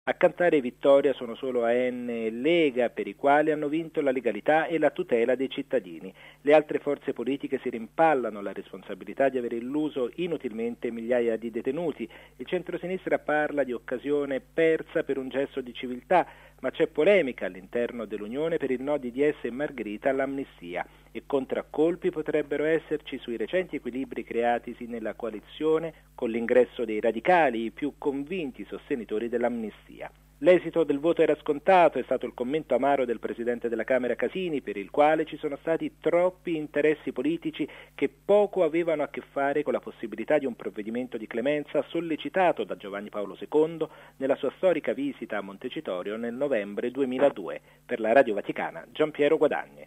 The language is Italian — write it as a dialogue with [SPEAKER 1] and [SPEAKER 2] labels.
[SPEAKER 1] A cantare vittoria sono solo AN e Lega, per i quali hanno vinto la legalità e la tutela dei cittadini. Le altre forze politiche si rimpallano la responsabilità di aver illuso inutilmente migliaia di detenuti. Il centrosinistra parla di occasione persa per un gesto di civiltà, ma c'è polemica all'interno dell'Unione per il no di DS e Margherita all'amnistia e contraccolpi potrebbero esserci sui recenti equilibri creatisi nella coalizione con l'ingresso dei radicali, i più convinti sostenitori dell'amnistia. L'esito del voto era scontato, è stato il commento amaro del Presidente della Camera Casini, per il quale ci sono stati troppi interessi politici che poco avevano a che fare con la possibilità di un provvedimento di clemenza sollecitato da Giovanni Paolo II nella sua storica visita a Montecitorio nel novembre 2002. Per la Radio Vaticana, Giampiero Guadagni.